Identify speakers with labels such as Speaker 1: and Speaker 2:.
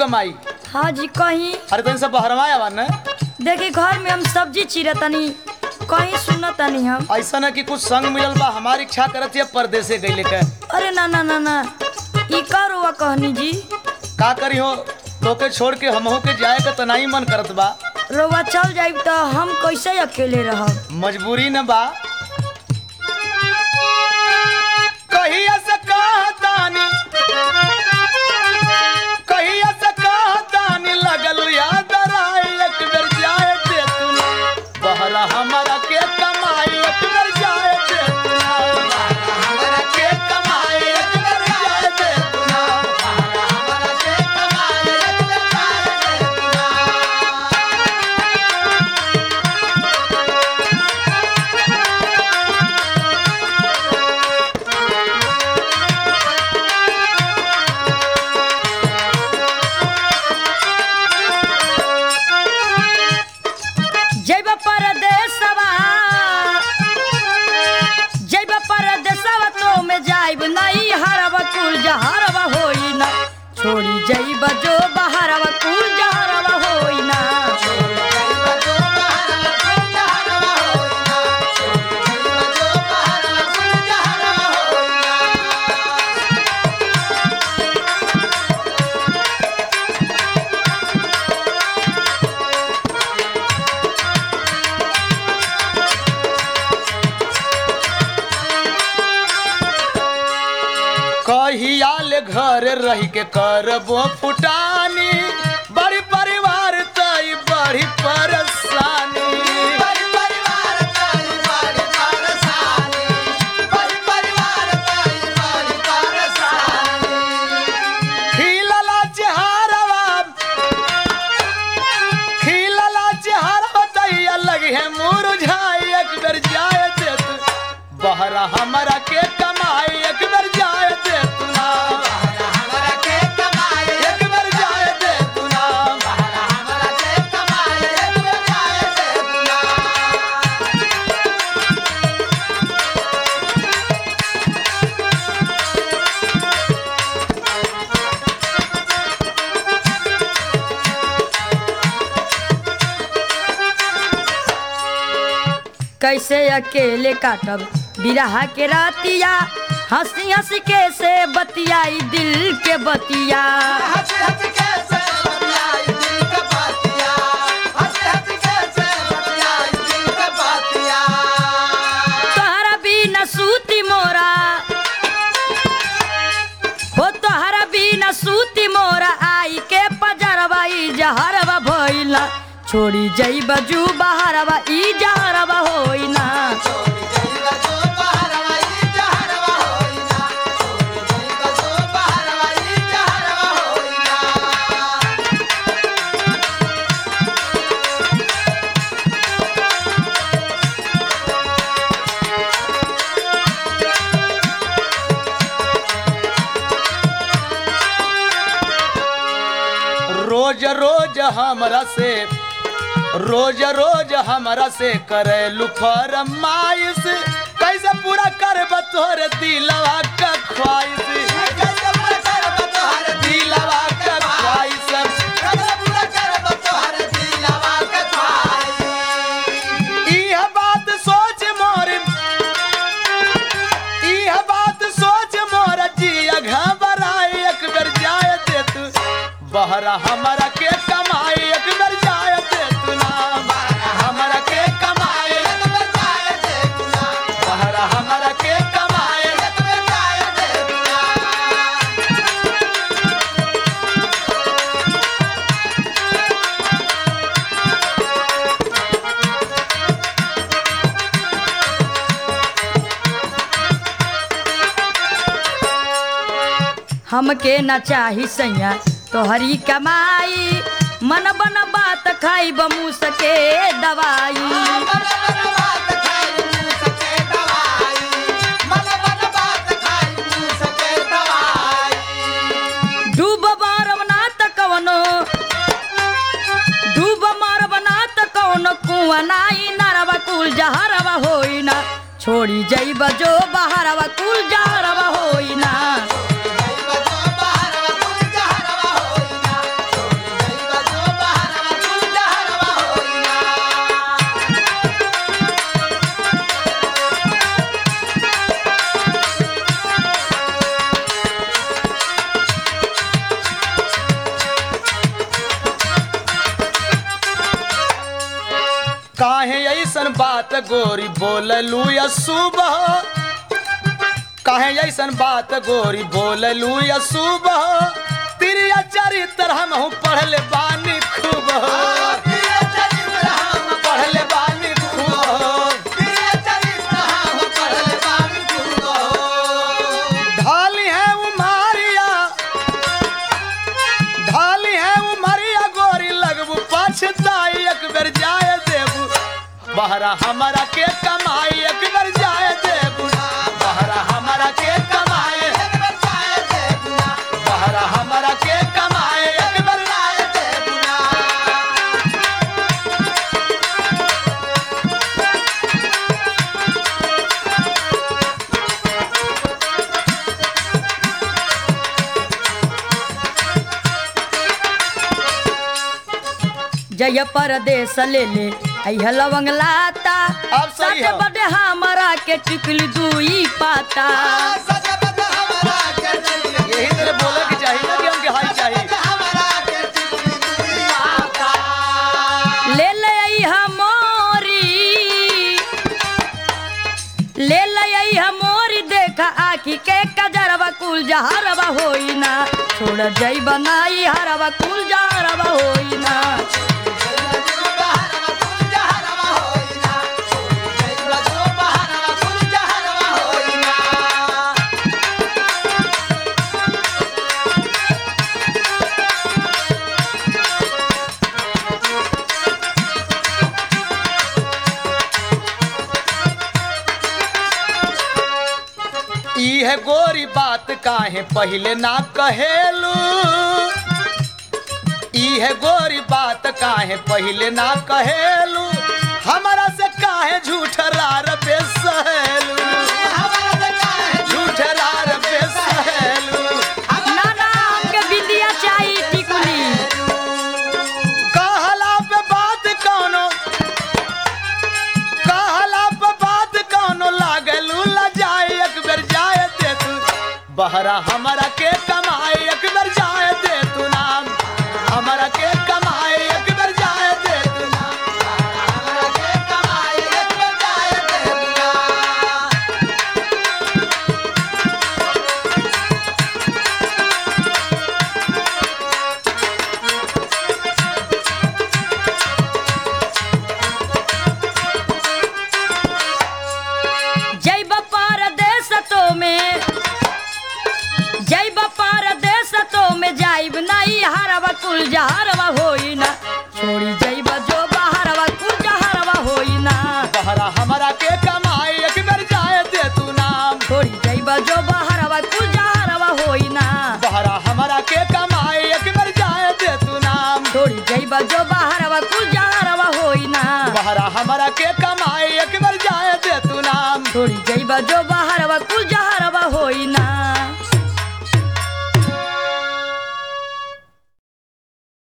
Speaker 1: कमाई।
Speaker 2: हाँ जी कहीं
Speaker 1: अरे तनी सब बहरवा आवा न।
Speaker 2: देखी घर में हम सब्जी चीरतनी कहीं सुनतनी हम।
Speaker 1: ऐसा न कि कुछ संग मिलल बा हमारी इच्छा करत है परदेसे गइले के।
Speaker 2: अरे ना ना ना ना ई का रुआ कहनी जी।
Speaker 1: का करी हो तोके छोड़ के हमहू के जाए का तनाई मन करत बा।
Speaker 2: रुआ चल जाई तो हम कैसे अकेले रहब।
Speaker 1: मजबूरी न बा। कहिया से कहतानी लगल याद आए एक बेर जाए दे तू ना बहरा हमारा के कमाई एक बेर जाए दे तू ना बहरा हमारा के कमाई एक बेर जाए दे तू ना बहरा हमारा के कमाई एक बेर जाए दे तू ना।
Speaker 2: जहरवा होई ना छोड़ी जइब जो बहरवा कुल जहरवा होई ना।
Speaker 1: कहियाल घर रह के करबो फुटानी बड़ी परिवार तई बड़ी परेशानी। बड़ी परिवार तई बड़ी परेशानी बड़ी परिवार तई बड़ी परेशानी। खिलला चेहरा तई लगे है मुरझाई एक बेर जाए दे तू बहरा हमारा के कमाई एक बेर जाए दे तू ना बहरा हमारा के कमाई एक बेर जाए दे तू ना बहरा हमारा के कमाई एक बेर जाए दे तू ना।
Speaker 2: कैसे अकेले काटब बिरहा के रातिया हंसी हंसी के से बतियाई दिल के बतिया।
Speaker 1: हंसी हंसी के से बतियाई दिल के बतिया हंसी हंसी के से बतियाई दिल के बतिया।
Speaker 2: तोहरा बिना सूती मोरा हो तोहरा बिना सूती मोरा आई के पजरवा ई जहरवा भइला छोड़ी जइब जू बहरवा ई जहरवा होई ना।
Speaker 1: रोज रोज हमरा से करेलू फरमाइश कैसे पूरा करब तोहर दिलवा का ख्वाहिश। कैसे पूरा करब तोहर दिलवा का ख्वाहिश कैसे पूरा करब तोहर दिलवा का ख्वाहिश। इह बात सोच मोर जिया घबराए एक बेर जाए दे तू बहरा हमारा के कमाई एक बेर जाए दे तू ना बहरा हमारा के कमाई एक बेर जाए दे तू ना बहरा हमारा के कमाई एक बेर जाए दे तू ना।
Speaker 2: हमके न चाही सैया तोहरी कमाई मन बन बात खाई बमू सके दवाई। डूब मारब ना त कवनो कुआं नाई नरवा कुल जहरवा होई ना छोड़ी जइब जो बहरवा कुल जहरवा होई ना।
Speaker 1: बात गोरी बोललू या सुबह काहे ऐसन बात गोरी बोललू या सुबह तिरिया चरित्र हम पढ़ले बानी खूब पढ़ले बानी खूब ढाली है उमरिया गोरी लगबू पछताई एक बेर जाए देबू बहरा हमारा के कमाई एक बेर जाए देबू बहरा हमारा के कमाए बहरा हमारा के कमाए एक बेर जाए देबू
Speaker 2: जय परदेश ले ले अइह लवंग लाता
Speaker 1: अब सही है।
Speaker 2: बड़े हमारा के टिकल दुई पाता
Speaker 1: यही तेरे बोले की चाहिए ना कि हमके हाई चाहिए
Speaker 2: ले ले अइह मोरी ले ले अइह मोरी देखा आखी के कजरवा कुल जहरवा होई ना छोड़ जइब नाई हरवा कुल जहरवा होई ना
Speaker 1: ई है गोरी बात काहे पहले ना कहेलू ई है गोरी बात काहे पहले ना कहेलू हमारा से काहे झूठ रार पे सहेलू झूठ रार पे सहेलू
Speaker 2: ना ना हमके बिंदिया चाहिए टिकुली
Speaker 1: कहला पे बात कौनो लागलू लजाए एक बेर जाए दे तू बहरा हमारा के कमाए एक बेर जाए दे तू नाम हमारा के कमाए एक बेर जाए दे तू नाम हमारा के कमाए एक बेर जाए दे तू नाम
Speaker 2: जइब परदेश तो में जाइब नहीं हरवा कुल जहरवा होई ना छोड़ी जइब जो बहरवा कुल जहरवा होई ना
Speaker 1: बहरा हमारा के कमाए एक बेर जाए दे तू नाम
Speaker 2: छोड़ी जइब जो बहरवा कुल जहरवा होई ना
Speaker 1: बहरा हमारा के कमाए एक बेर जाए दे तू नाम
Speaker 2: छोड़ी जइब जो बहरवा कुल जहरवा होई ना
Speaker 1: बहरा हमारा के कमाए एक बेर जाए दे तू नाम
Speaker 2: छोड़ी जइब जो